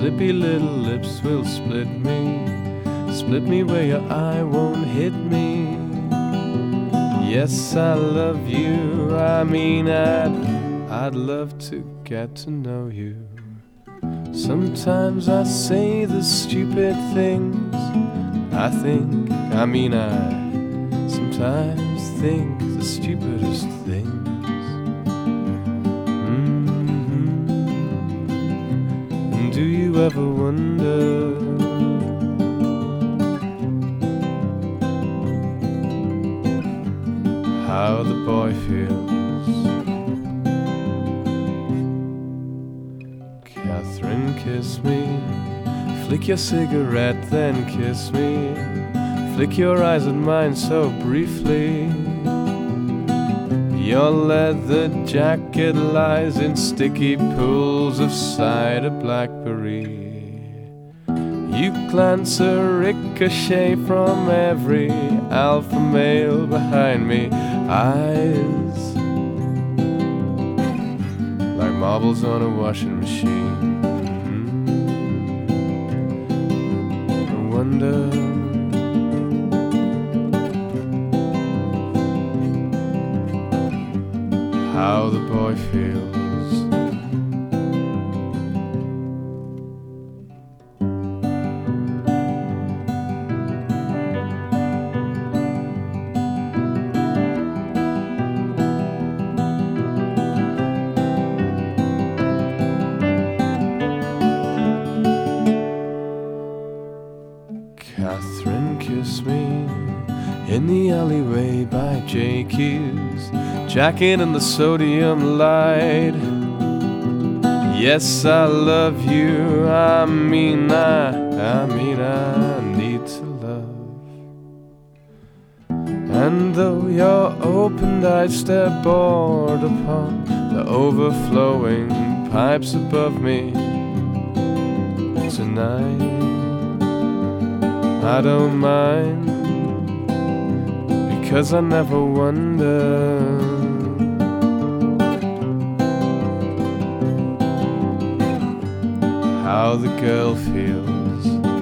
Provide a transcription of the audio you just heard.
slippy little lips will split me where your eye won't hit me. Yes, I love you, I mean I'd love to get to know you. Sometimes I say the stupid things I think, I sometimes think the stupidest things. And do you ever wonder how the boy feels? Catherine, kiss me. Flick your cigarette, then kiss me. Flick your eyes at mine so briefly. Your leather jacket lies in sticky pools of cider blackberry. You glance a ricochet from every alpha male behind me. Eyes like marbles on a washing machine. I wonder how the boy feels. Catherine, kiss me in the alleyway by Jakey's, jacket and the sodium light. Yes, I love you, I mean I need to love. And though your opened eyes stare bored upon the overflowing pipes above me tonight, I don't mind, because I never wonder how the girl feels.